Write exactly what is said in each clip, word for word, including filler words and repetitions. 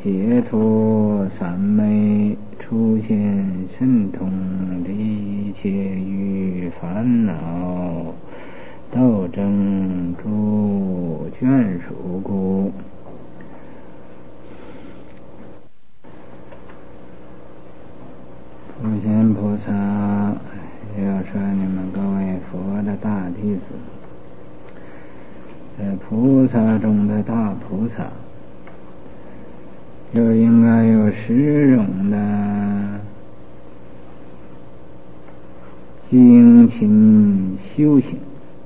解脱三昧，出现神通，离一切与烦恼，斗争诸眷属故。普贤菩萨，要说你们各位佛的大弟子，在菩萨中的大菩萨，就应该有十种的精勤修行。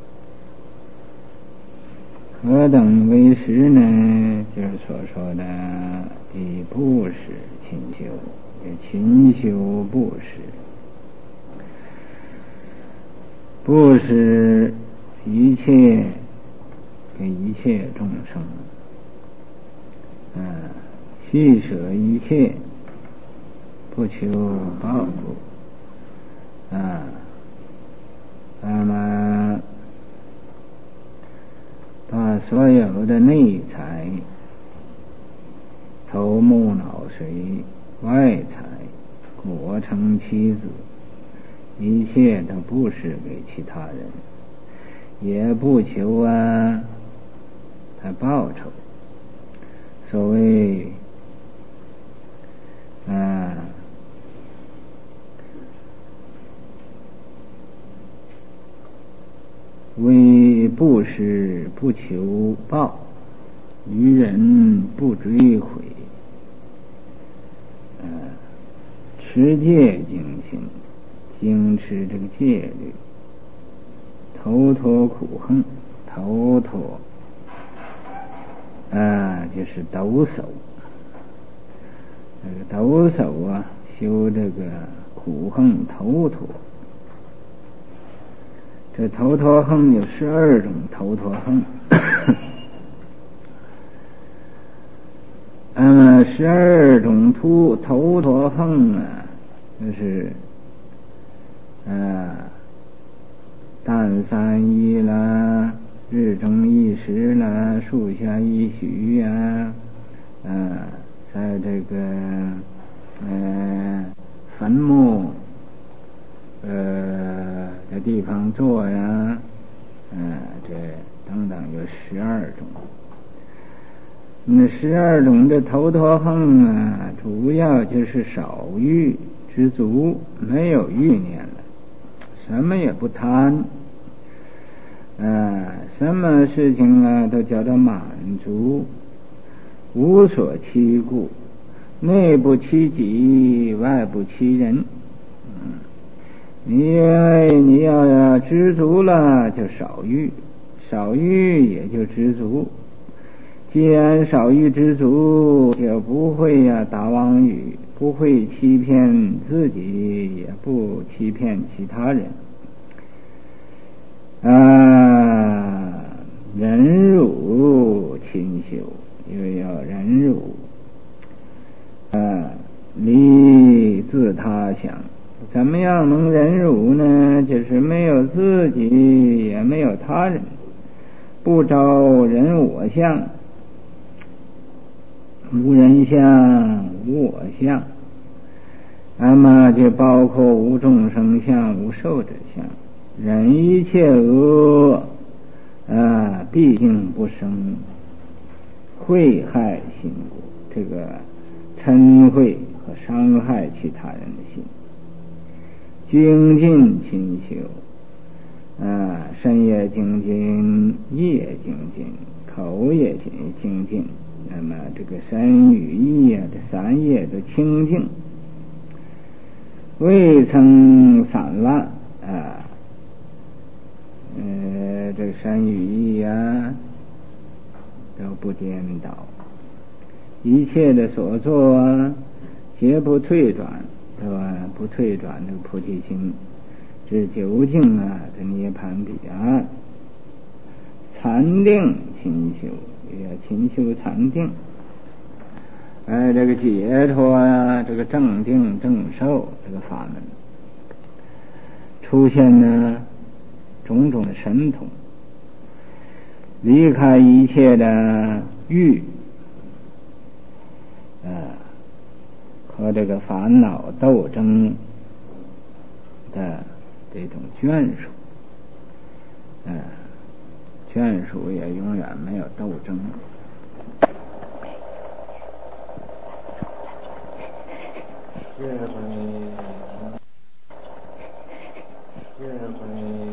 何等为十呢？就是所说的以布施勤修，勤修布施，布施一切给一切众生，啊，续舍一切，不求报果，啊，那么把所有的内财、头目脑髓、外财、果成妻子，一切都布施给其他人，也不求啊他报酬。所谓啊为布施不求报，于人不追悔，啊，持戒精行，精持这个戒律，头脱苦恨，头脱啊就是抖擞，这个抖擞啊修这个苦恨头脱。这头脱恨有十二种头脱恨，那么十二种突头脱恨啊，就是啊，淡三一啦，日中一时啦，树下一许呀，啊，在这个呃坟墓呃的地方做呀，嗯、呃，这等等有十二种。那十二种的头脱恨啊，主要就是少欲知足，没有欲念了，什么也不贪，啊、呃，什么事情啊都叫做满足，无所欺顾，内不欺己，外不欺人。嗯，因为你要知足了，就少欲，少欲也就知足。既然少欲知足，就不会呀、啊、打妄语，不会欺骗自己，也不欺骗其他人。啊，忍辱勤修，因为要忍辱，啊，离自他想。怎么样能忍辱呢？就是没有自己，也没有他人，不着人我相，无人相，无我相，那么就包括无众生相，无寿者相，忍一切恶啊，毕竟不生慧害心故，这个嗔恚和伤害其他人的心。精进勤修，啊，身也精进，意也精进，口也精进。那么这个身语意啊，这三业都清净，未曾散乱啊。呃，这个身语意啊，都不颠倒，一切的所作啊，皆不退转。对吧？不退转这个菩提心，这究竟啊这涅盘彼岸。禅定勤修，也要勤修禅定。哎，这个解脱啊，这个正定正受这个法门，出现呢种种的神通，离开一切的欲，啊， 和这个烦恼斗争的这种眷属，嗯，眷属也永远没有斗争。智慧，智慧。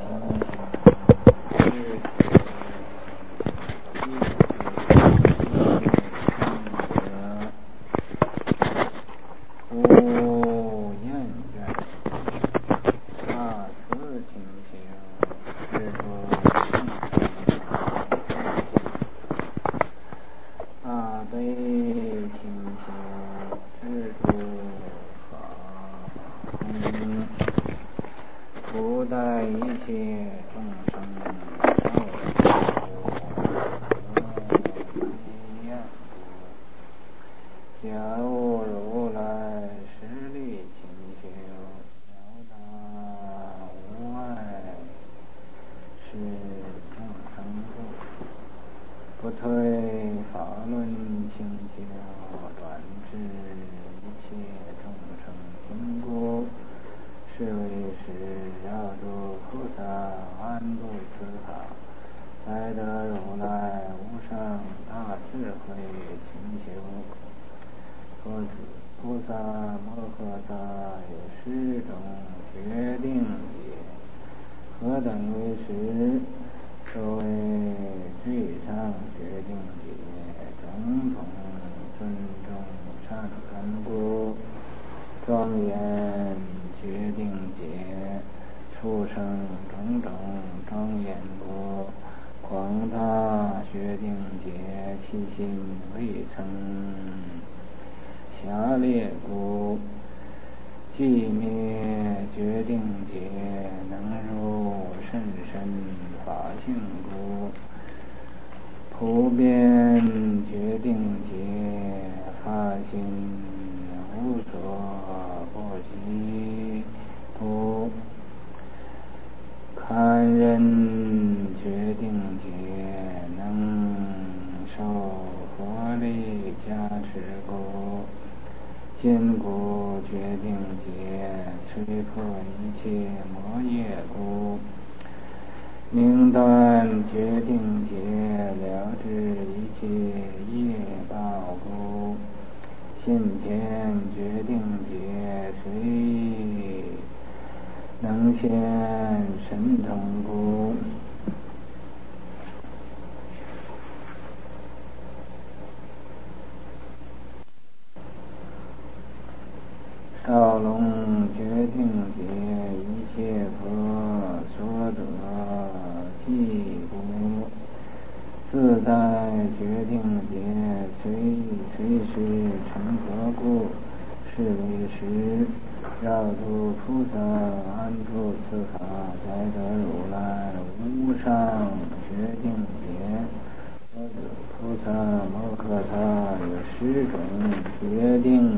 少龙决定解，一切佛所得即不自在决定解，随随时成何故？是为实绕度菩萨安住此法，才得如来无上决定解。菩萨摩诃萨有十种决定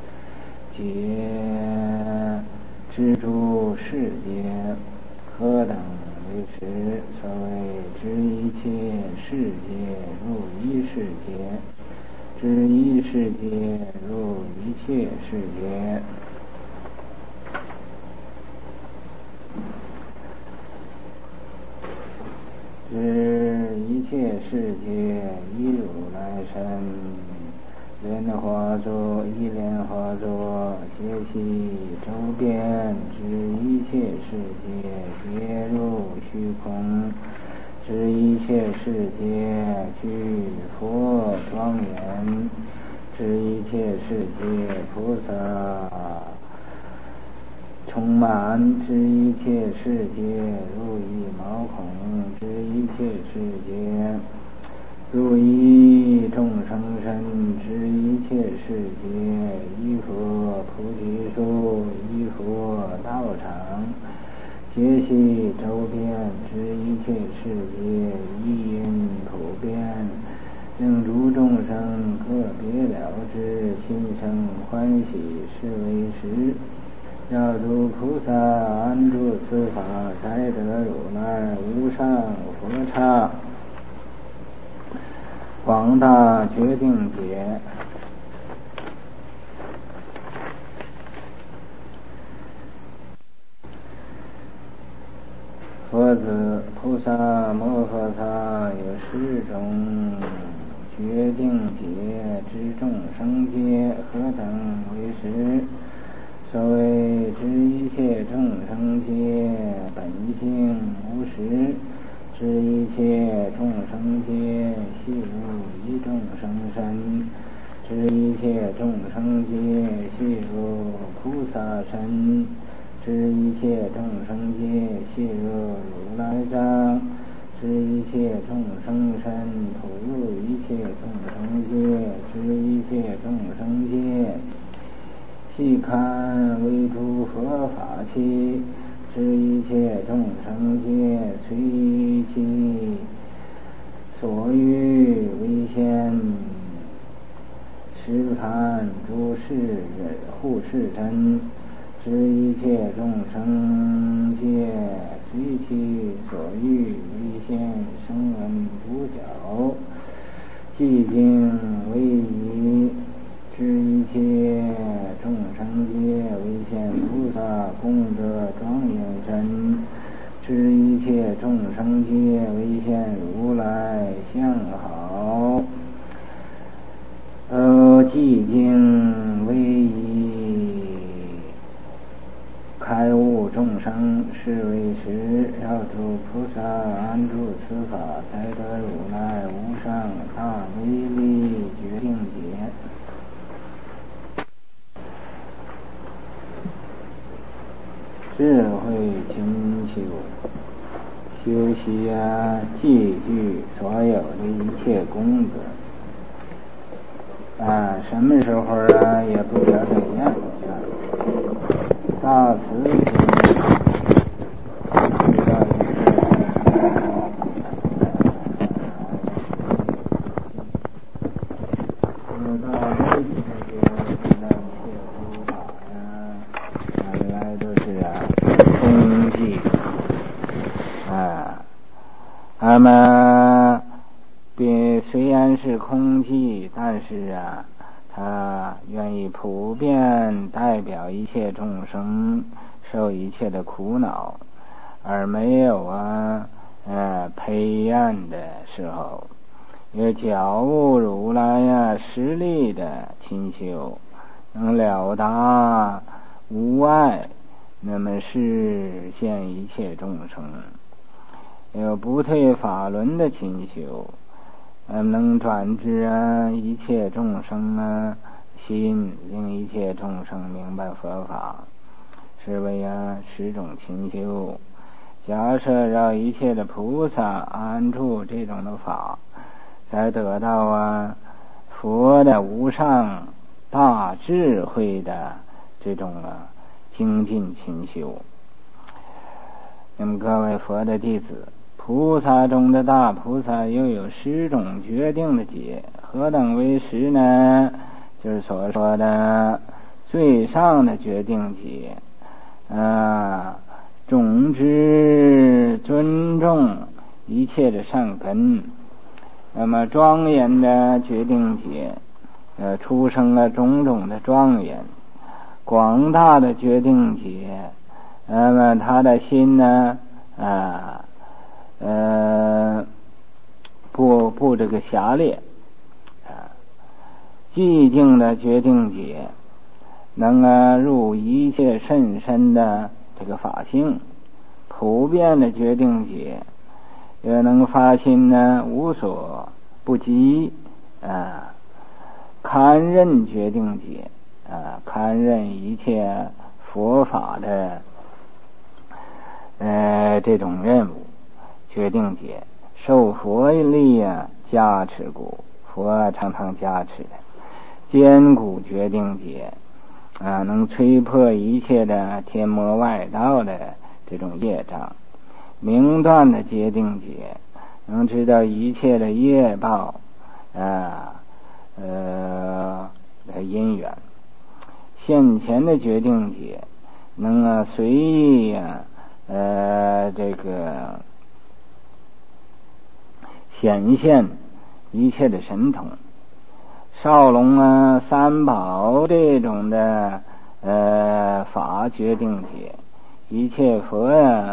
解知诸世界，何等为实？所谓知一切世界入一世界，知一世界入一切世界。知一切世界一如来身，莲花座一莲花座，皆悉周遍，知一切世界皆入虚空，知一切世界具佛庄严，知一切世界菩萨充满，知一切世界如意毛孔，知一切世界如意众生身，知一切世界一佛菩提树，一佛道场，皆悉周遍，知一切世界一因普遍，令诸众生个别了知，心生欢喜，是为实。要度菩萨安住此法，才得如来无上佛刹广大决定解。 佛子菩萨摩诃萨有十种决定解之众生界，何等为实？所谓知一切众生界本性无实，知一切众生界系入一众生身，知一切众生界系入菩萨身，知一切众生界系入如来藏，知一切众生身吐入一切众生界，知一切众生界细看为诸佛法器，知一切众生界随其所欲为现十盘诸世护世身，知一切众生界随其所欲为现声闻独角，寂静为仪，知一切众生界为现菩萨功德庄严身，知一切众生界为现如来相好，呃，寂静为仪，开悟众生是为实，要诸菩萨安住此法，才得如来无上大威力决定解。智慧勤修，修习啊，记具所有的一切功德啊，什么时候啊也不晓得样啊。大慈心，那么别虽然是空寂，但是啊，他愿意普遍代表一切众生受一切的苦恼，而没有啊呃黑暗的时候，也觉悟如来呀实力的勤修，能了达无碍，那么实现一切众生。有不退法轮的勤修，嗯，能转知啊一切众生啊心，令一切众生明白佛法，是为啊十种勤修。假设让一切的菩萨安住这种的法，才得到啊佛的无上大智慧的这种啊精进勤修。那么各位佛的弟子，菩萨中的大菩萨又有十种决定的解，何等为十呢？就是所说的最上的决定解啊，种植尊重一切的善根。那么庄严的决定解，呃，出生了种种的庄严。广大的决定解，那么他的心呢啊呃，不不这个狭劣啊，寂静的决定解，能啊入一切甚深的这个法性，普遍的决定解，也能发心呢无所不及啊，堪任决定解啊，堪任一切佛法的呃这种任务。决定解受佛力啊加持故，佛常常加持的坚固决定解啊，能吹破一切的天魔外道的这种业障。明断的决定解能知道一切的业报啊呃的因缘。现前的决定解能啊随意啊呃这个显现一切的神通。少龙啊三宝这种的呃法决定解，一切佛呀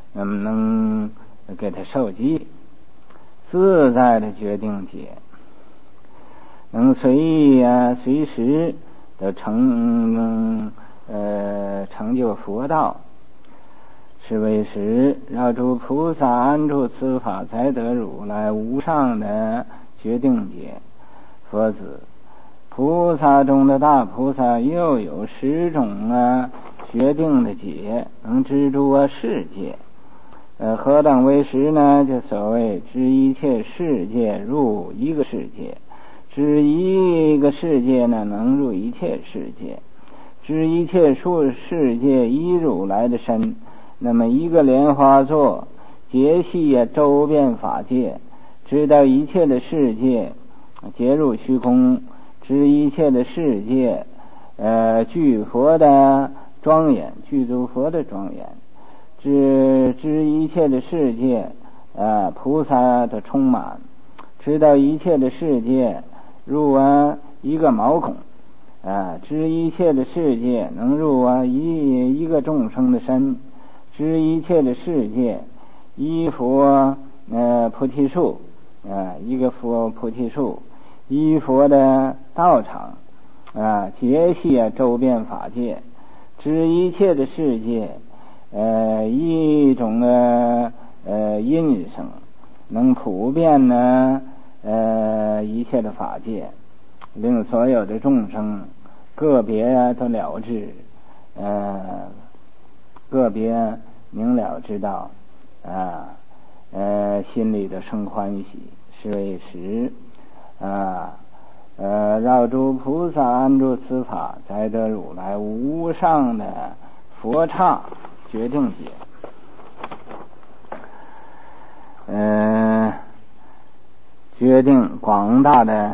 那么能给他受记，自在的决定解，能随意啊随时的成呃成就佛道，是为实。绕诸菩萨安住此法，才得如来无上的决定解。佛子，菩萨中的大菩萨又有十种啊决定的解，能知诸啊世界。呃，何等为实呢？就所谓知一切世界入一个世界，知一个世界呢能入一切世界，知一切数世界依如来的身。那么一个莲花座结系啊周遍法界，知道一切的世界结入虚空，知一切的世界呃具佛的庄严，具足佛的庄严，知知一切的世界呃菩萨的充满，知道一切的世界入啊一个毛孔啊，知一切的世界能入啊一一个众生的身，知一切的世界一佛呃菩提树啊，一个佛菩提树，一佛的道场啊，结系啊周遍法界，知一切的世界呃一种的呃音声，能普遍呢呃一切的法界，令所有的众生个别啊都了知，呃个别明了知道啊，呃心里的生欢喜，是为实啊。呃绕诸菩萨安住此法，才得如来无上的佛刹决定解。呃决定广大的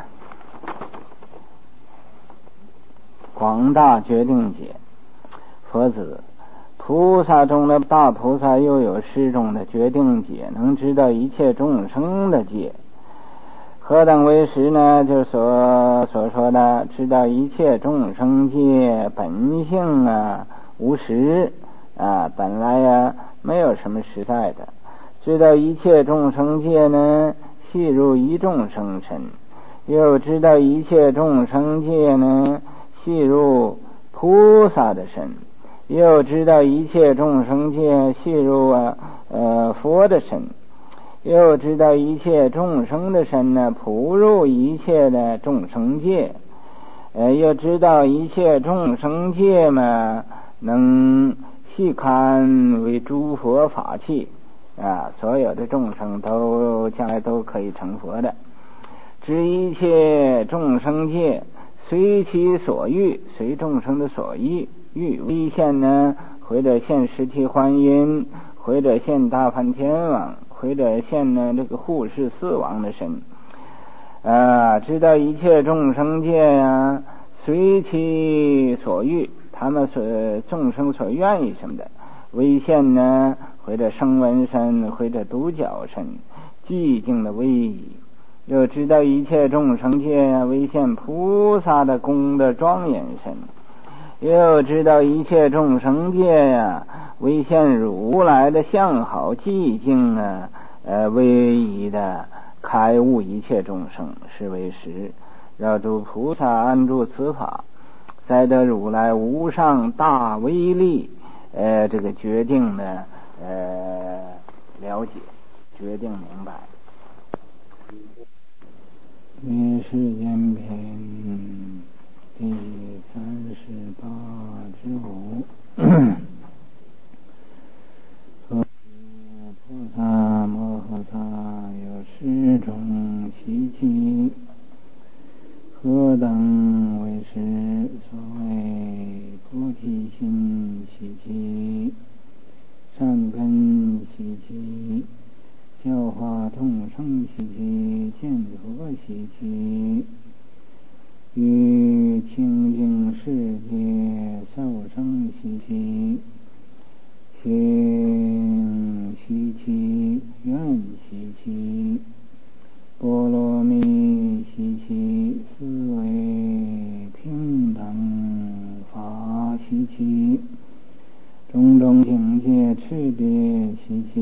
广大决定解。佛子，菩萨中的大菩萨又有十种的决定解，能知道一切众生的界。何等为实呢？就是所所说的知道一切众生界本性啊无实啊，本来呀、啊、没有什么实在的。知道一切众生界呢系入一众生身，又知道一切众生界呢系入菩萨的身，又知道一切众生界系入啊呃佛的身，又知道一切众生的身呢普入一切的众生界，呃又知道一切众生界嘛能细看为诸佛法器啊，所有的众生都将来都可以成佛的。知一切众生界随其所欲，随众生的所欲，欲为现呢或者现实体观音，或者现大梵天王，或者现呢这个护世四王的身啊，知道一切众生界呀、啊、随其所欲，他们所众生所愿意什么的为现呢，或者声闻身，或者独角身，寂静的威仪。又知道一切众生界呀、啊、为现菩萨的功的庄严身，又知道一切众生界呀、啊、为现如来的相好寂静啊呃威仪的开悟一切众生，是为实。绕诸菩萨安住此法，才得如来无上大威力呃这个决定的呃了解，决定明白。于世间篇第三十八之五菩萨摩诃萨有十种习气，何等为实？所谓菩提心习气、善根习气、教化众生习气、见佛习气、于清净世界受生习气、行习气、愿习气、波罗蜜习气、思维平等法习气、种种境界差别习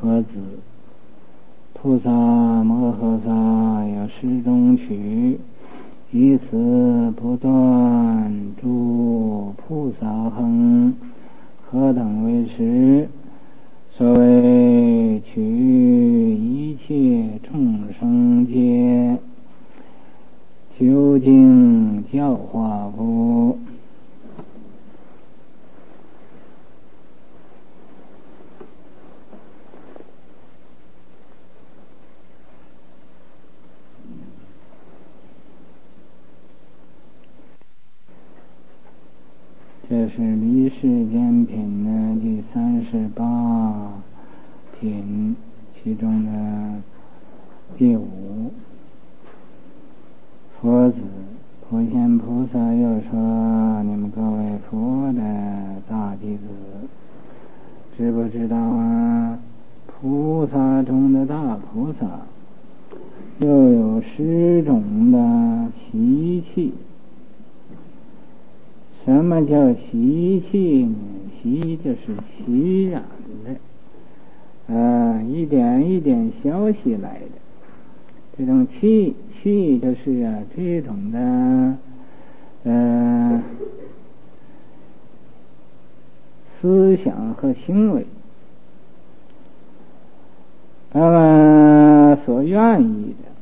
佛子，菩萨摩诃萨有十种趣，以此不断诸菩萨恒，何等为实？所谓取一切众生界，究竟教化故。这是离世间品的第三十八品，其中的第五。佛子，普贤菩萨又说：你们各位佛的大弟子，知不知道啊？菩萨中的大菩萨，又有十种的习气。什么叫习气呢？习就是习染的，啊，一点一点消息来的。这种气气就是啊，这种的，呃，思想和行为，他们所愿意的。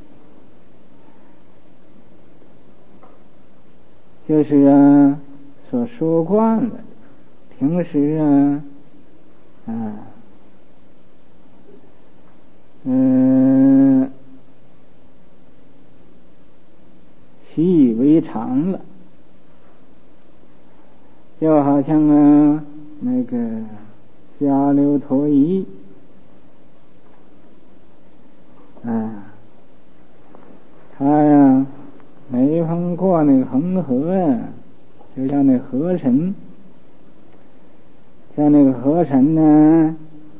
就是啊，所说惯了，平时啊，啊，嗯、呃，习以为常了，就好像啊，那个迦留陀夷，啊，他呀。每逢过那个恒河呀，就像那河神，像那个河神呢，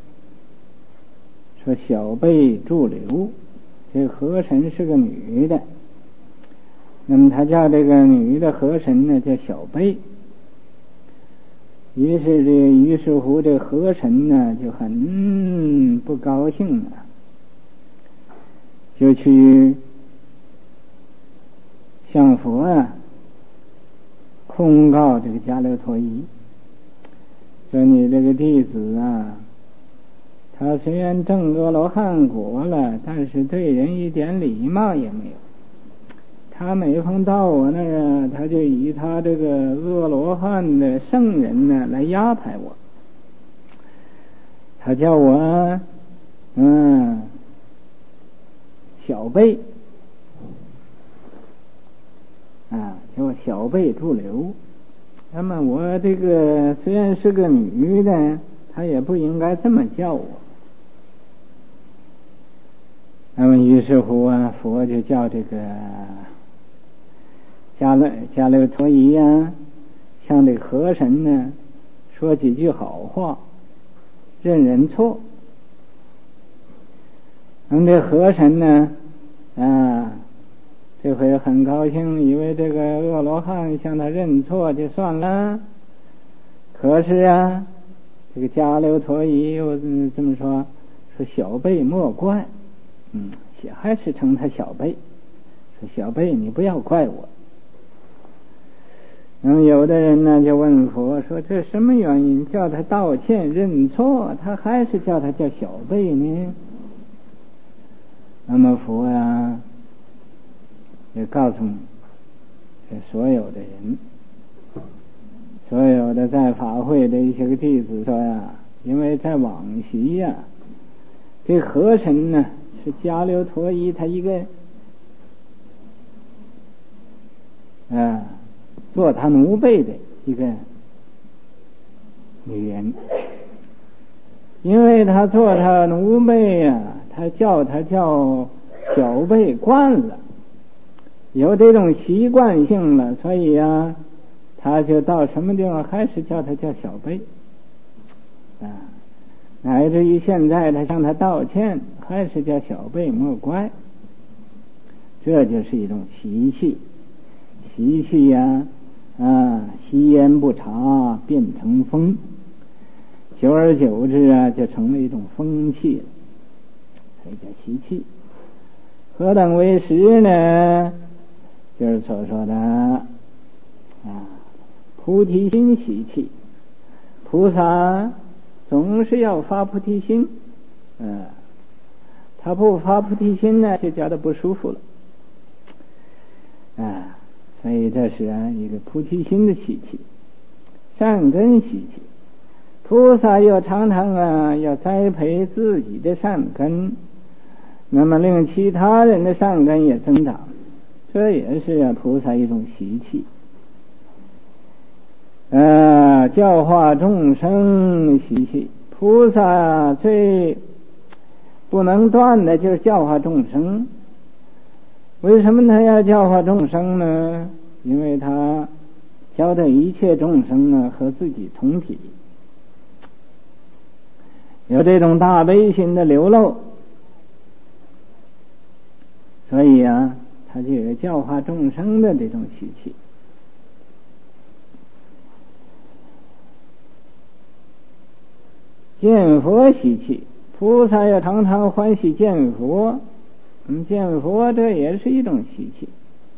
说小辈驻留，这河神是个女的，那么他叫这个女的河神呢叫小辈。于是这于是乎这河神呢就很不高兴了，就去向佛啊控告这个迦留陀夷，说你这个弟子啊，他虽然证阿罗汉果了，但是对人一点礼貌也没有。他每逢到我那儿啊，他就以他这个阿罗汉的圣人呢来压迫我，他叫我嗯小辈。啊，叫我小辈驻留。那么我这个虽然是个女的，她也不应该这么叫我。那么于是乎啊，佛就叫这个迦留迦留陀夷啊，向这个河神呢说几句好话，认认错。那么这河神呢，啊。这回很高兴，以为这个阿罗汉向他认错就算了。可是啊，这个迦留陀夷又这么说，说小辈莫怪，嗯，还是称他小辈，说小辈你不要怪我。那么有的人呢就问佛说，这什么原因叫他道歉认错，他还是叫他叫小辈呢？那么佛啊也告诉这所有的人，所有的在法会的一些个弟子说呀，因为在往昔呀，这河神呢是迦留陀夷他一个啊做他奴婢的一个女人，因为他做他奴婢呀，他叫他叫小辈惯了，有这种习惯性了，所以啊，他就到什么地方还是叫他叫小辈啊，乃至于现在他向他道歉，还是叫小辈莫怪。这就是一种习气，习气呀、啊，啊，吸烟不查变成风。 久而久之啊，就成为一种风气了，所以叫习气。何等为实呢？就是所说的啊，菩提心习气。菩萨总是要发菩提心，嗯，他不发菩提心呢，就觉得不舒服了，啊，所以这是啊一个菩提心的习气，善根习气。菩萨又常常啊要栽培自己的善根，那么令其他人的善根也增长，这也是啊菩萨一种习气。呃，教化众生习气，菩萨最不能断的就是教化众生。为什么他要教化众生呢？因为他教的一切众生呢和自己同体，有这种大悲心的流露，所以啊，他就有教化众生的这种习气。见佛习气，菩萨要常常欢喜见佛，嗯，见佛这也是一种习气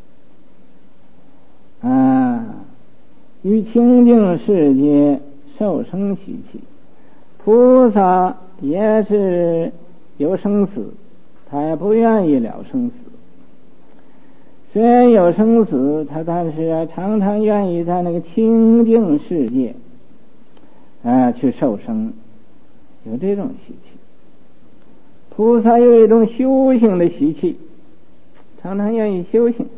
啊。于清净世界受生习气，菩萨也是有生死，他也不愿意了生死。虽然有生死，他但是啊，常常愿意在那个清净世界啊去受生，有这种习气。菩萨有一种修行的习气，常常愿意修行。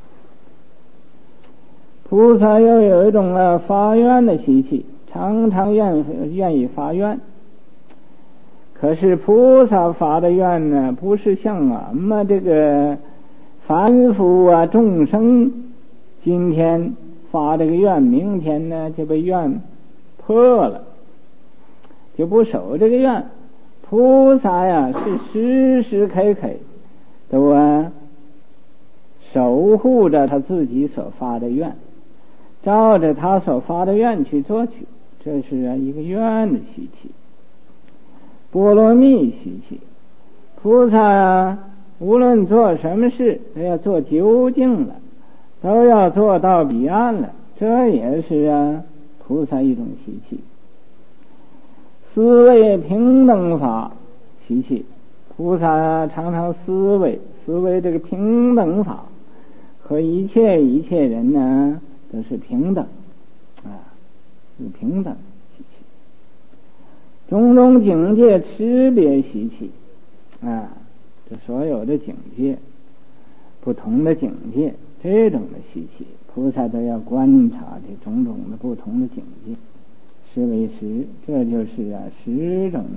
菩萨又有一种啊发愿的习气，常常愿愿意发愿。可是菩萨发的愿呢，不是像俺们这个凡夫啊众生今天发这个愿，明天呢就被愿破了，就不守这个愿。菩萨呀是时时刻刻都啊守护着他自己所发的愿，照着他所发的愿去做去，这是啊一个愿的习气。波罗蜜习气，菩萨啊无论做什么事都要做究竟了，都要做到彼岸了，这也是啊菩萨一种习气。思维平等法习气，菩萨常常思维思维这个平等法，和一切一切人呢都是平等啊，是平等习气。种种境界识别习气啊，这所有的境界，不同的境界，这种的习气，菩萨都要观察这种种的不同的境界。是为十，这就是啊十种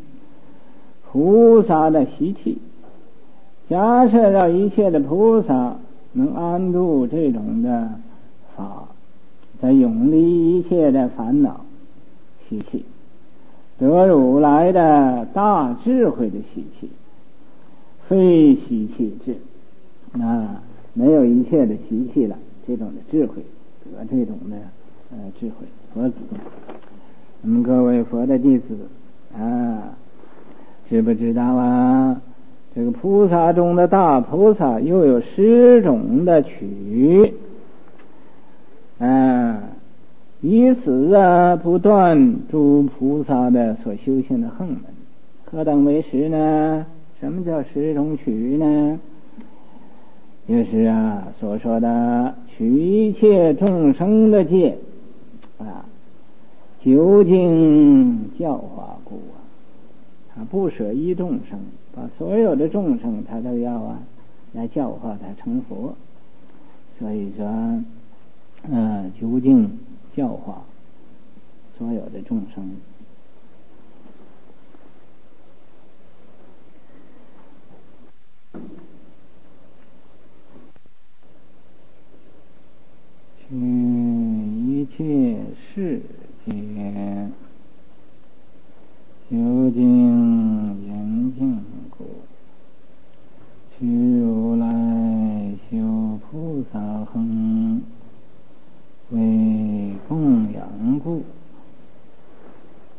菩萨的习气。假设让一切的菩萨能安住这种的法，在永离一切的烦恼习气，得如来的大智慧的习气，非习气智啊，没有一切的习气了，这种的智慧，得这种的呃智慧佛子。我们各位佛的弟子啊，知不知道啊？这个菩萨中的大菩萨又有十种的取啊，以此啊不断诸菩萨的所修行的行门。何等为十呢？什么叫十种取呢？就是啊所说的取一切众生的戒啊，究竟教化故啊，他不舍一众生，把所有的众生他都要啊来教化他成佛。所以说呃究竟教化所有的众生。去一切世界究竟严净故，去如来修菩萨行，为供养故，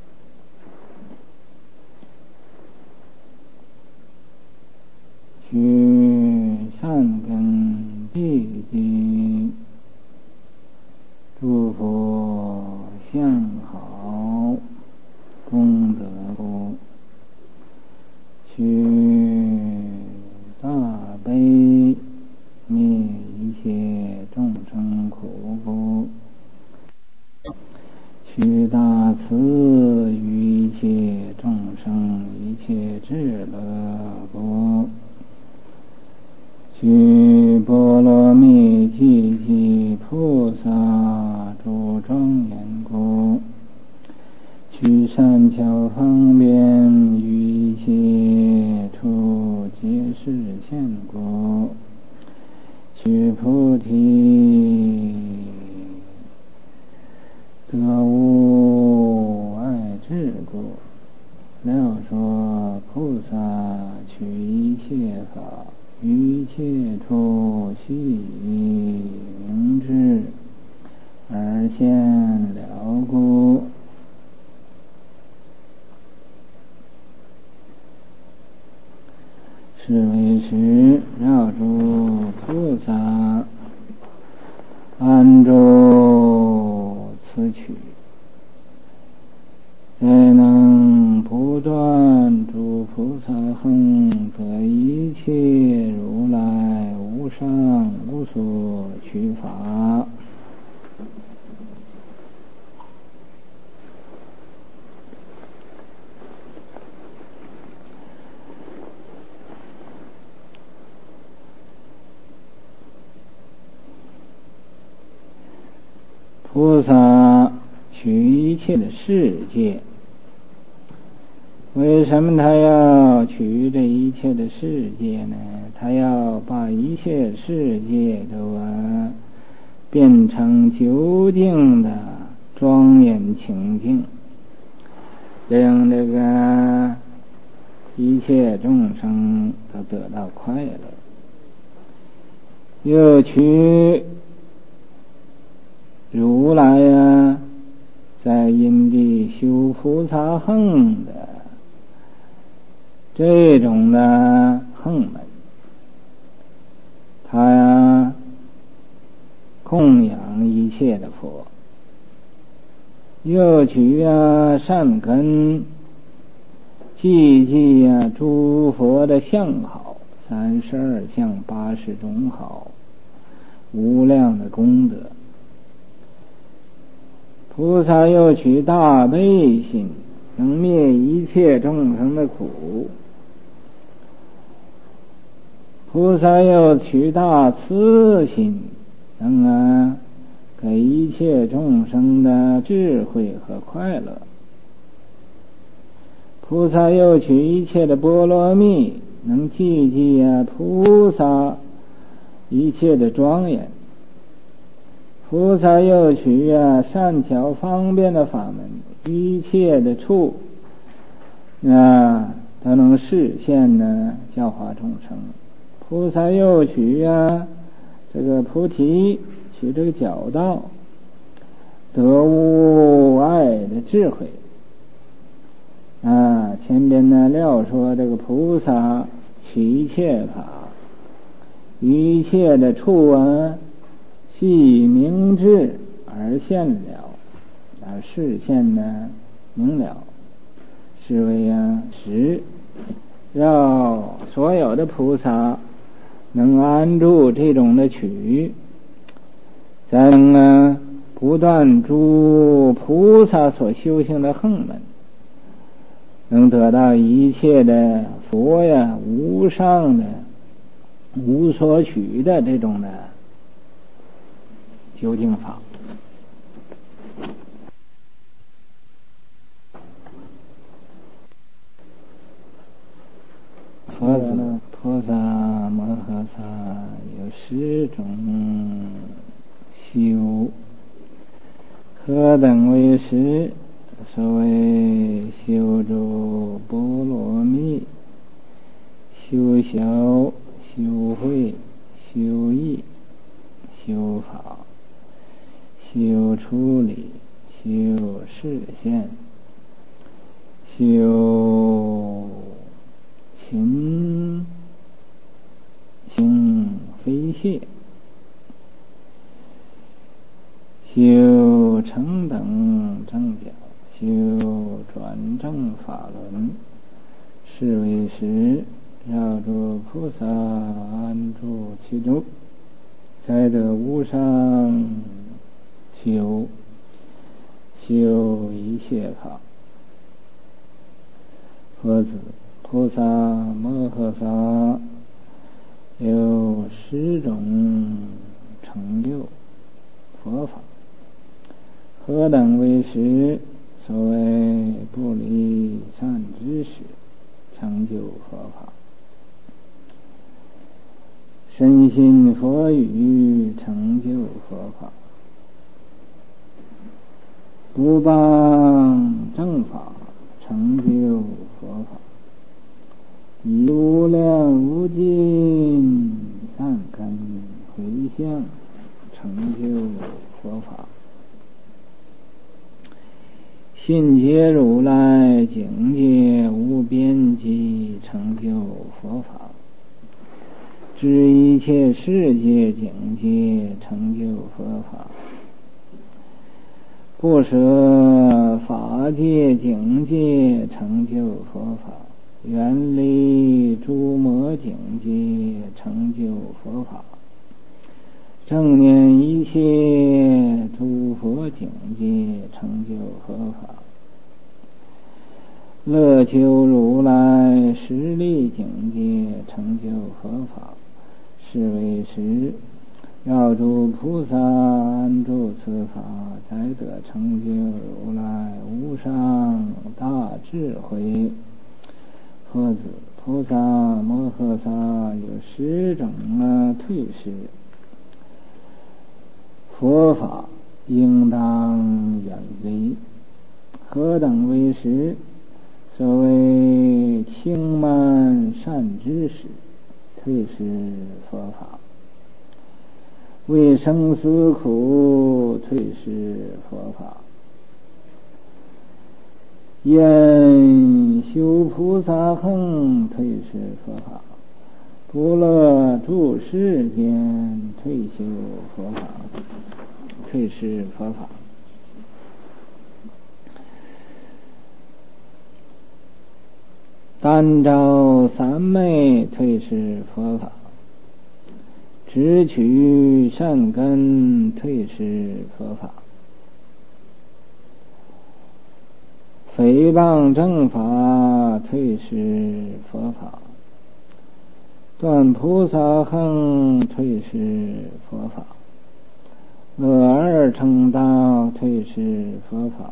取善巧方便，于一切处皆是现故。取菩提，得无爱智故。料说菩萨取一切法，于一切处悉明知，而现了故。是为实绕住菩萨安住此取，才能不断诸菩萨恒，得一切如来无上无所取法。菩萨取一切的世界，为什么他要取这一切的世界呢？他要把一切世界都啊变成究竟的庄严清净，令这个一切众生都得到快乐。又取如来啊，在因地修菩萨行的这种的行门，他呀供养一切的佛，又取啊善根，记记啊诸佛的相好，三十二相八十种好，无量的功德。菩萨又取大悲心，能灭一切众生的苦。菩萨又取大慈心，能啊给一切众生的智慧和快乐。菩萨又取一切的波罗蜜，能记记啊菩萨一切的庄严。菩萨又取啊善巧方便的法门，一切的处啊都能实现呢教化众生。菩萨又取啊这个菩提，取这个教道，得无爱的智慧啊。前边呢料说这个菩萨取一切法，一切的处啊系明智而现了，而视现呢明了，是为啊实要所有的菩萨能安住这种的取，才能啊不断诸菩萨所修行的行门，能得到一切的佛呀无上的无所取的这种的究竟法。佛子菩萨摩诃萨有十种修，何等为十？所谓修诸波罗蜜，修小，修慧，修义，修法，修处理，修示现，修勤行非懈，修成等正觉，修转正法轮，是为实绕住菩萨安住其中，才得无上修修一切法。佛子菩萨摩诃萨有十种成就佛法，何等为实？ 所谓不离善知识，成就佛法；深信佛语，成就佛法；不谤正法，成就佛法；以无量无尽善根回向，成就佛法；信解如来境界无边际，成就佛法；知一切世界境界，成就佛法；不舍法界境界，成就佛法；远离诸魔境界，成就佛法；正念一切诸佛境界，成就佛法；乐求如来实力境界，成就佛法。是为实，要诸菩萨安住此法，才得成就如来无上大智慧。佛子，菩萨摩诃萨有十种啊退失，佛法应当远离。何等为实？所谓轻慢善知识，退失佛法；为生死苦，退失佛法；厌修菩萨行，退失佛法；不乐住世间，退修佛法，退失佛法；单照三昧，退失佛法；直取善根，退失佛法；诽谤正法，退失佛法；断菩萨行，退失佛法；恶而成道，退失佛法；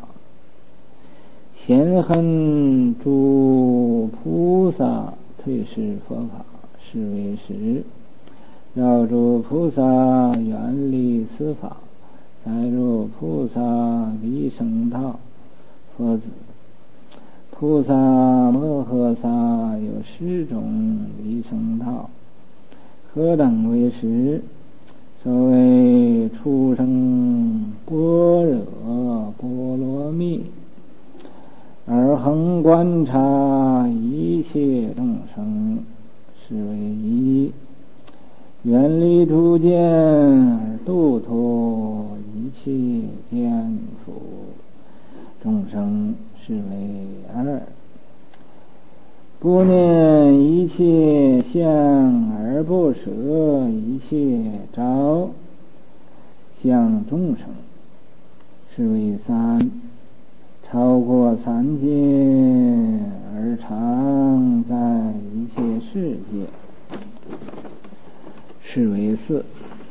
嫌恨诸菩萨，退失佛法，是为实。要诸菩萨远离此法，载入菩萨离生道。佛子，菩萨摩诃萨有十种离生道，何等为实？所谓出生般若波罗蜜，而恒观察一切众生，是为一；远离诸见而度脱一切见苦众生，是为二；不念一切相而不舍一切着相众生，是为三；超过三界而常在一切世界，是为四。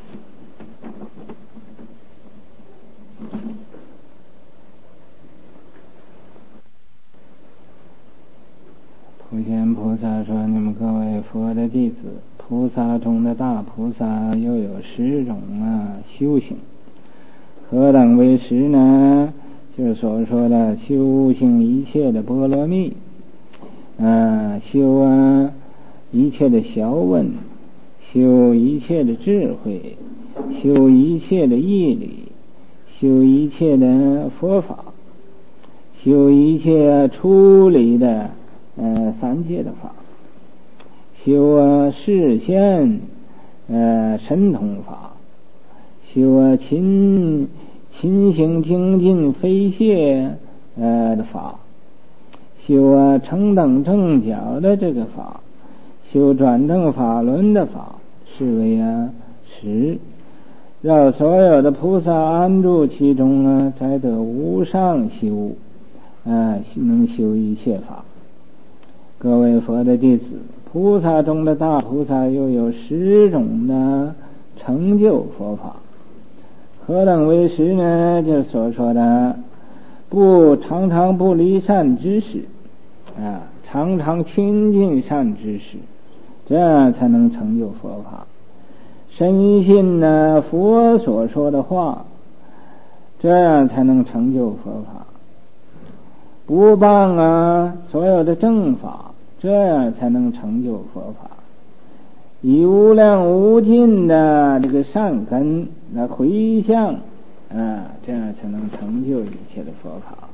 普贤菩萨说：你们各位佛的弟子，菩萨中的大菩萨又有十种啊修行，何等为十呢？就是所说的修行一切的波罗蜜，啊，修啊一切的小问，修一切的智慧，修一切的义理，修一切的佛法，修一切出离的呃三界的法，修啊视线呃神通法，修啊勤勤行精进非懈呃的法，修啊成等正觉的这个法，修转正法轮的法，是为啊十。让所有的菩萨安住其中啊，才得无上修啊，能修一切法。各位佛的弟子，菩萨中的大菩萨又有十种的成就佛法。何等为十呢？就是所说的不常常不离善知识啊，常常亲近善知识，这样才能成就佛法。深信呢佛所说的话，这样才能成就佛法。不谤啊所有的正法，这样才能成就佛法。以无量无尽的这个善根来回向啊，这样才能成就一切的佛法。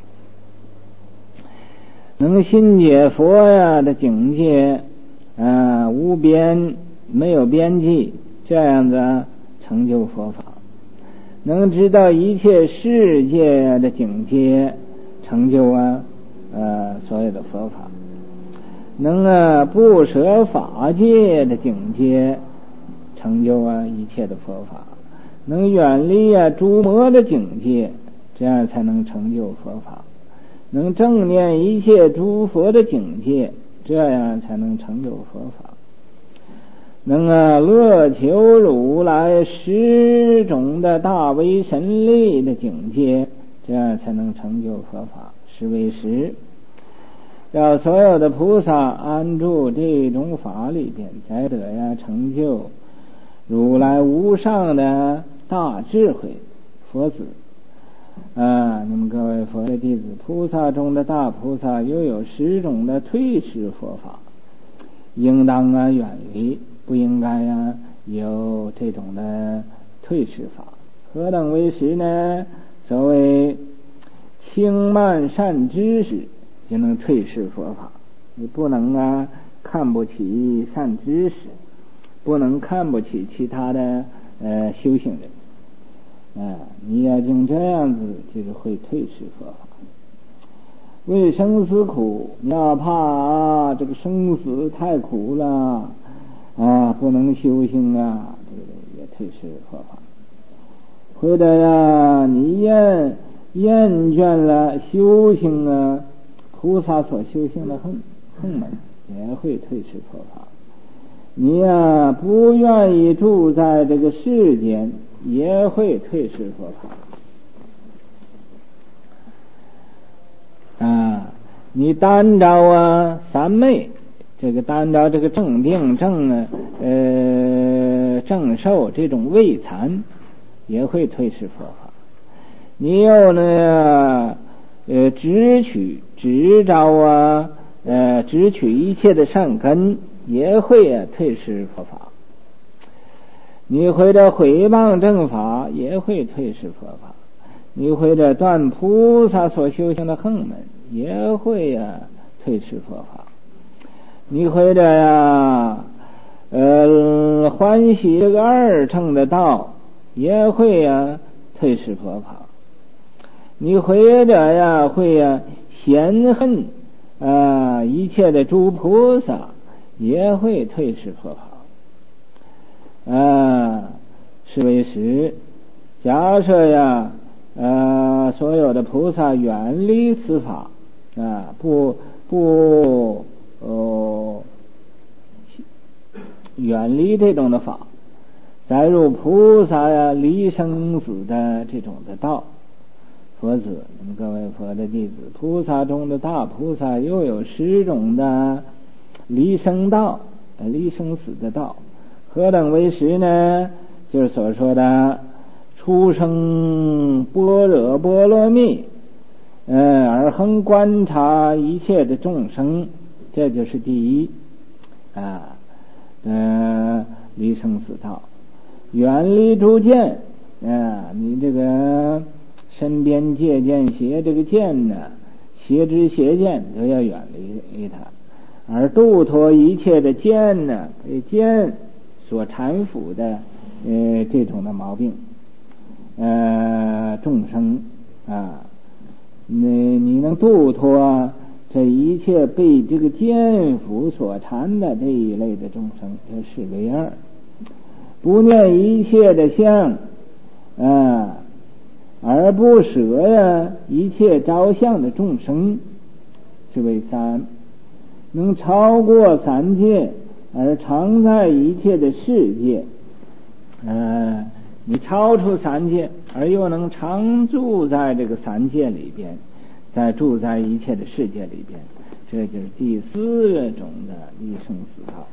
能信解佛呀的境界啊，无边没有边际，这样子成就佛法。能知道一切世界的境界，成就啊呃所有的佛法。能啊不舍法界的境界，成就啊一切的佛法。能远离啊诸魔的境界，这样才能成就佛法。能正念一切诸佛的境界，这样才能成就佛法。能啊乐求如来十种的大威神力的境界，这样才能成就佛法。是为实要所有的菩萨安住这种法里边，才得呀成就如来无上的大智慧佛子啊！你们各位佛的弟子，菩萨中的大菩萨又有十种的退失佛法，应当啊远离，不应该呀有这种的退失法。何等为实呢？所谓轻慢善知识，就能退失佛法。你不能啊看不起善知识，不能看不起其他的呃修行人啊！你要经这样子，就是会退失佛法。为生死苦，你要怕啊这个生死太苦了啊，不能修行啊，这个也退失佛法。或者呀你厌厌倦了修行啊菩萨所修行的横横门，也会退失佛法。你呀不愿意住在这个世间，也会退失佛法啊。你单着啊三昧，这个单着这个正定正啊呃正受这种畏残，也会退失佛法。你又呢呃直取直着啊呃直取一切的善根，也会啊退失佛法。你会着毁谤正法，也会退失佛法。你会着断菩萨所修行的横门，也会啊退失佛法。你会着呀呃欢喜这个二乘的道，也会啊退失佛法。你会着呀会呀嫌恨啊一切的诸菩萨，也会退失佛法啊。是为实假设呀呃所有的菩萨远离此法啊，不不哦远离这种的法，载入菩萨呀离生死的这种的道。佛子，你们各位佛的弟子，菩萨中的大菩萨又有十种的离生道，离生死的道。何等为实呢？就是所说的出生般若波罗蜜，呃，而恒观察一切的众生，这就是第一啊，呃，离生死道。远离诸见啊，你这个身边戒见邪这个见呢，邪知邪见都要远离它，而度脱一切的见呢，被见所缠缚的呃这种的毛病呃众生啊，你你能度脱这一切被这个见缚所缠的这一类的众生，就视为二。不念一切的相啊，而不舍呀一切着相的众生，是为三。能超过三界而常在一切的世界，呃，你超出三界而又能常住在这个三界里边，在住在一切的世界里边，这就是第四种的离生死道。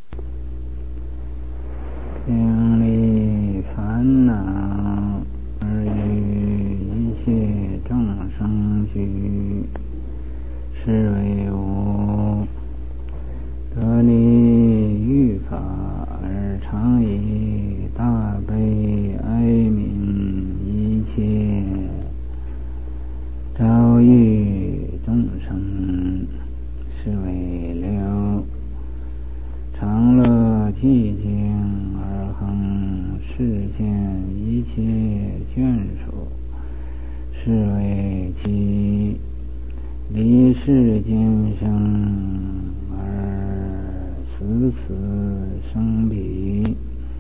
经历烦恼而与一切众生俱，是为无得离欲法，而常以大悲哀悯一切遭遇众生，是为六常乐寂静而恒示现一切眷属，是为七离世间生而死死生彼，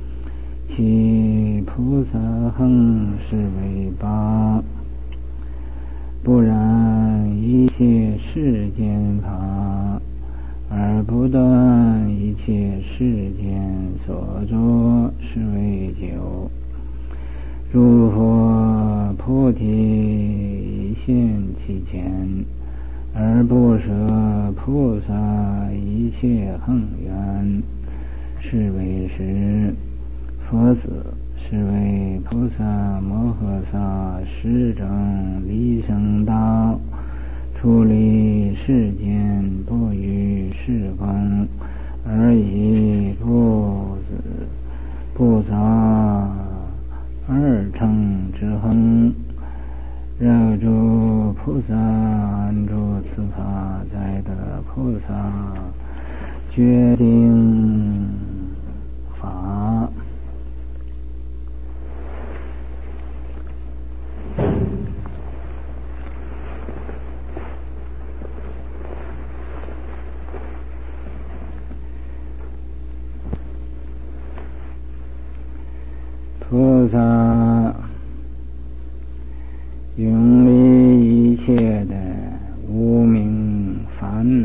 其菩萨恒是为八，不然一切世间法而不断一切世间所作，是为九。如佛菩提现其前，而不舍菩萨一切恒愿，是为十。佛子是为菩萨摩诃萨十种离生道，出离世间不于世空，而以不子不造二乘之恒，热诸菩萨安住此法，在得菩萨决定法。菩萨永离一切的无明烦恼，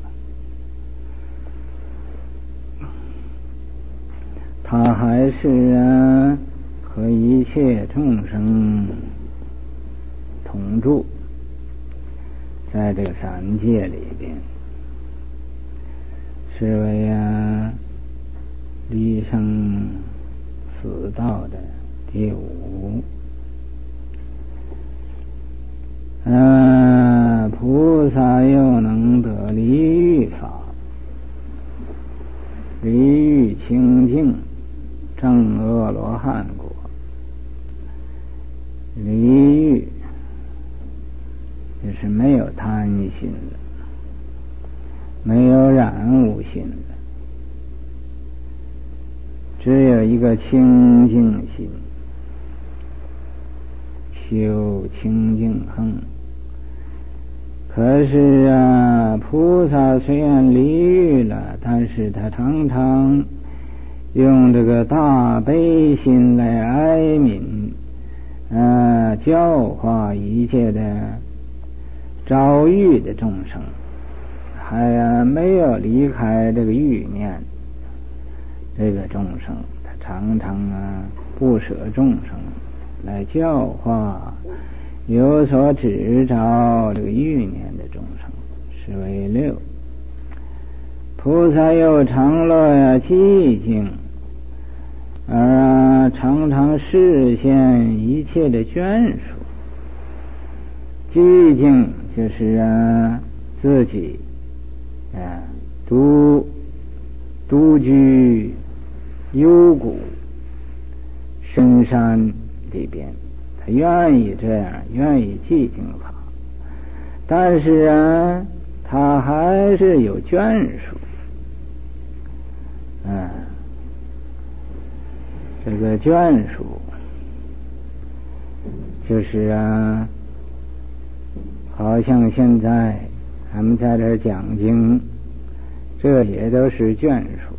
他还是啊和一切众生同住在这个三界里边，是为啊离生死道的第五。啊，菩萨又能得离欲法，离欲清净，证阿罗汉果。离欲就是没有贪心的，没有染污心的，只有一个清净心，修清净恒。可是啊，菩萨虽然离欲了，但是他常常用这个大悲心来哀悯啊，教化一切的遭遇的众生，还啊没有离开这个欲念。这个众生他常常啊不舍众生来教化有所执着这个欲念的众生，是为六。菩萨又常乐呀寂静，而啊常常示现一切的眷属。寂静就是啊自己啊独独居幽谷深山里边，他愿意这样，愿意寂静法，但是啊他还是有眷属。嗯，这个眷属就是啊好像现在咱们在这儿讲经，这也都是眷属。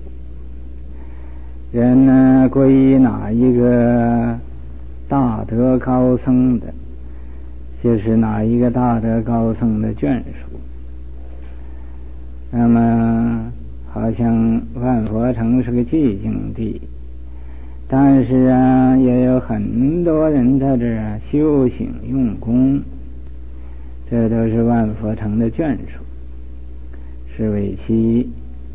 人呢皈依哪一个大德高僧的，就是哪一个大德高僧的眷属。那么好像万佛城是个寂静地， 但是啊，也有很多人在这儿修行用功，这都是万佛成的眷属，是为其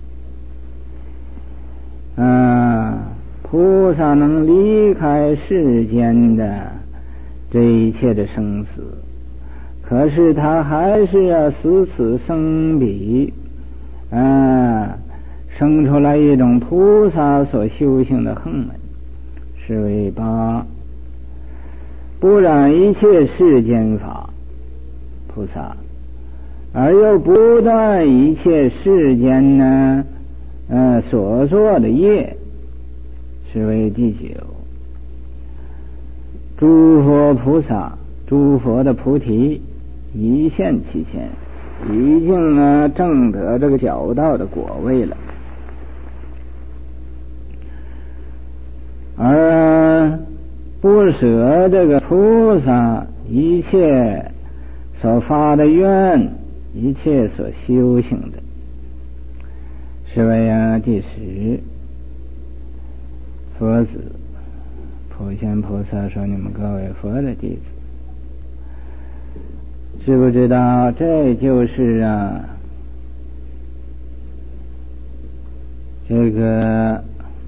啊，菩萨能离开世间的这一切的生死，可是他还是要死此生彼啊，生出来一种菩萨所修行的行门，是为八不染一切世间法菩萨，而又不断一切世间呢呃所做的业，是为第九诸佛菩萨，诸佛的菩提一现其现，已经呢证得这个小道的果位了。而不舍这个菩萨一切所发的愿，一切所修行的，是为啊第十佛子普贤菩萨说：“你们各位佛的弟子，知不知道这就是啊这个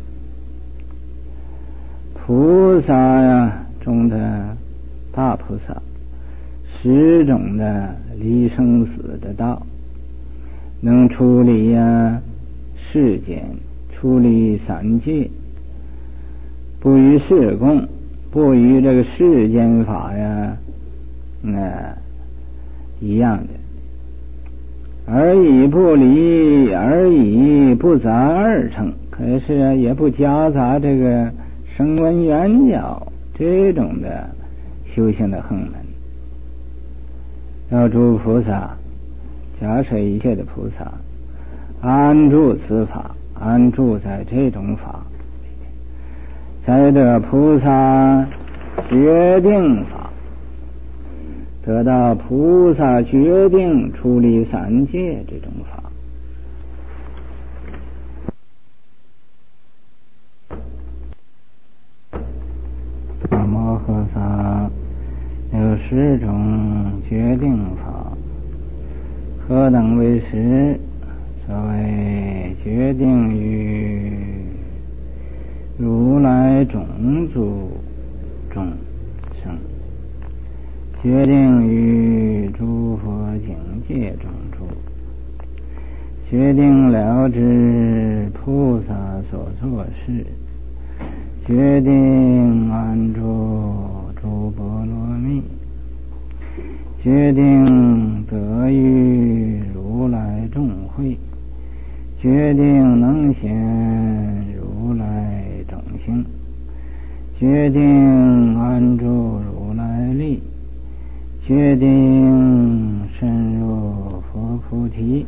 菩萨呀中的大菩萨十种的离生死的道，能处理呀世间，处理三界，不与世共，不与这个世间法呀呃一样的，而以不离，而以不杂二乘，可是啊也不夹杂这个声闻缘觉这种的修行的行门。要诸菩萨，假设一切的菩萨安住此法，安住在这种法，在这菩萨决定法，得到菩萨决定处理三界这种法。摩诃萨有十种决定法，何等为十？所谓决定于如来种族众生，决定于诸佛境界中住，决定了知菩萨所作事，决定安住诸波罗蜜，决定得遇如来众会，决定能显如来种性，决定安住如来力，决定深入佛菩提，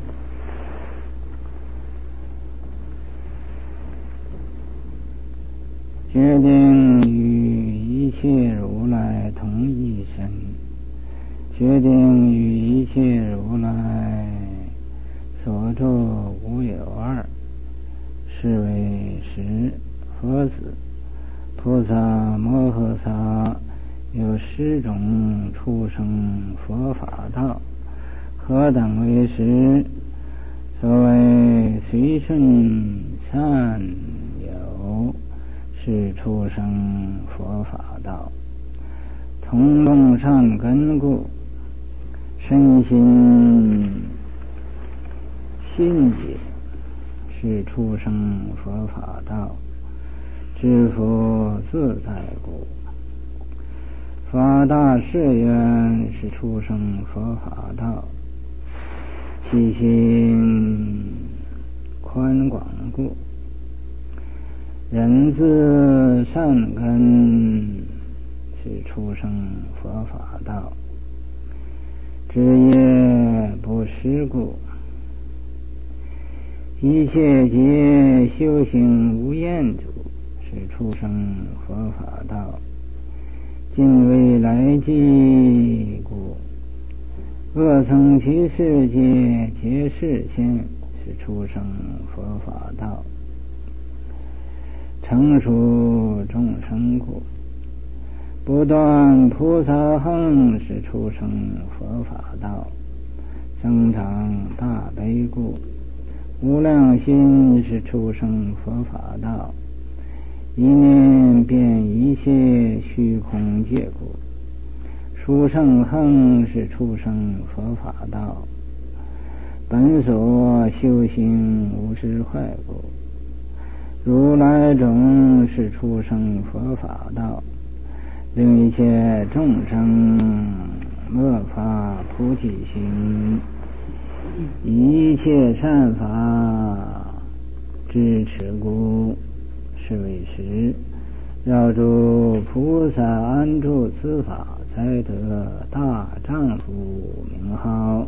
决定与一切如来同一身，决定与一切如来所作无有二，是为十佛子。菩萨摩诃萨有十种出生佛法道，何等为十？所谓随顺善友，是出生佛法道；同种善根故，身心信解，是出生佛法道；知佛自在故，发大誓愿，是出生佛法道；其心宽广故，人自善根，是出生佛法道；知业不施故，一切皆修行无厌足，是出生佛法道；尽未来际故，恶僧其世界皆示现，是出生佛法道； 成熟众生故。不断菩萨行是出生佛法道，增长大悲故。无量心是出生佛法道，一念变一切虚空界故。殊胜行是出生佛法道，本所修行无失坏故。如来种是出生佛法道，令一切众生莫发菩提心，一切善法支持故。是为实，绕住菩萨安住此法，才得大丈夫名号。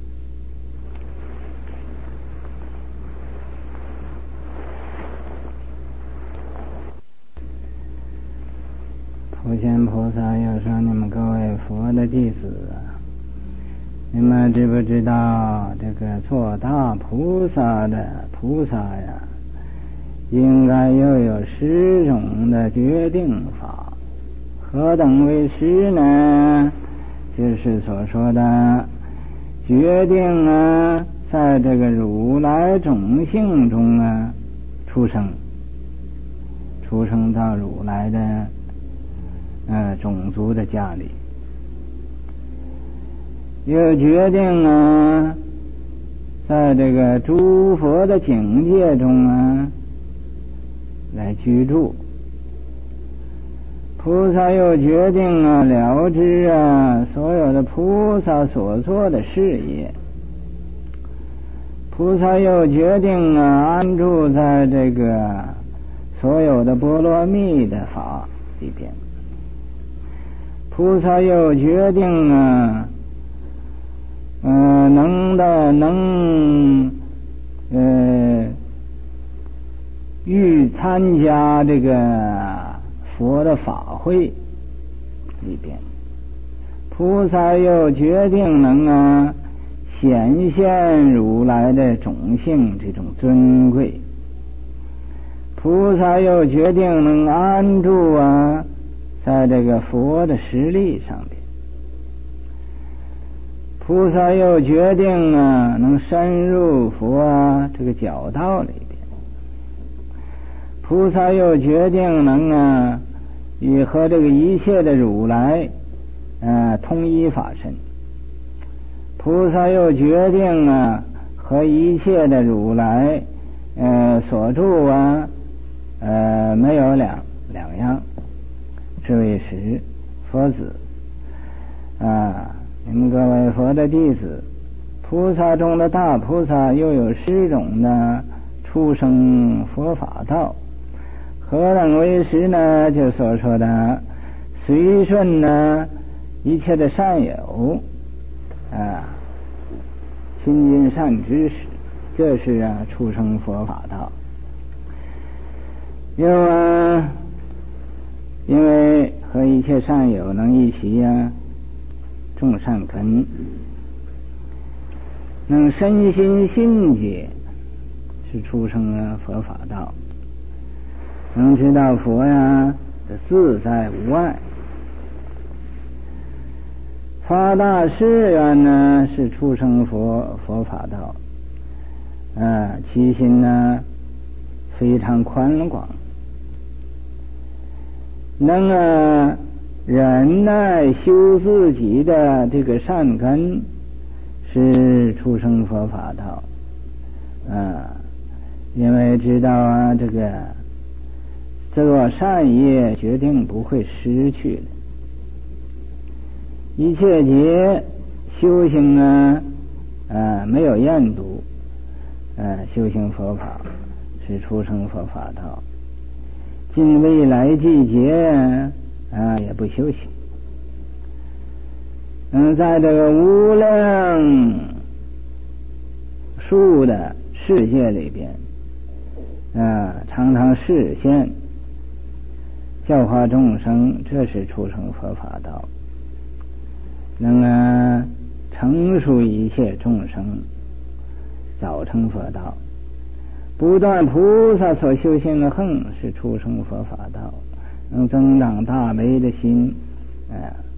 普贤菩萨要说：你们各位佛的弟子啊，你们知不知道这个做大菩萨的菩萨呀，应该又有十种的决定法？何等为十呢？就是所说的决定啊，在这个如来种性中啊出生，出生到如来的呃种族的家里，又决定啊，在这个诸佛的境界中啊来居住。菩萨又决定啊，了知啊所有的菩萨所做的事业。菩萨又决定啊，安住在这个所有的波罗蜜的法里边。菩萨又决定啊，呃，能的能，呃，欲参加这个佛的法会里边。菩萨又决定能啊显现如来的种性这种尊贵。菩萨又决定能安住啊在这个佛的实力上边。菩萨又决定啊能深入佛啊这个教道里边。菩萨又决定能啊与和这个一切的如来呃通一法身。菩萨又决定啊和一切的如来呃所住啊呃没有两两样。是为实佛子啊，你们各位佛的弟子，菩萨中的大菩萨又有十种的出生佛法道。何等为实呢？就所说的随顺呢一切的善友啊，亲近善知识，这是啊出生佛法道。又啊因为和一切善友能一起啊种善根，能身心心解，是出生啊佛法道。能知道佛呀的自在无碍。发大誓愿呢是出生佛佛法道，啊，其心呢非常宽广。能啊忍耐修自己的这个善根，是出生佛法道啊，因为知道啊这个做善业决定不会失去的。一切劫修行啊啊没有厌毒，啊修行佛法是出生佛法道。近未来季节啊也不修行。嗯，在这个无量数的世界里边啊常常示现教化众生，这是出生佛法道。能啊成熟一切众生，早成佛道。 不断菩萨所修行的恒是出生佛法道，能增长大悲的心，哎、呃，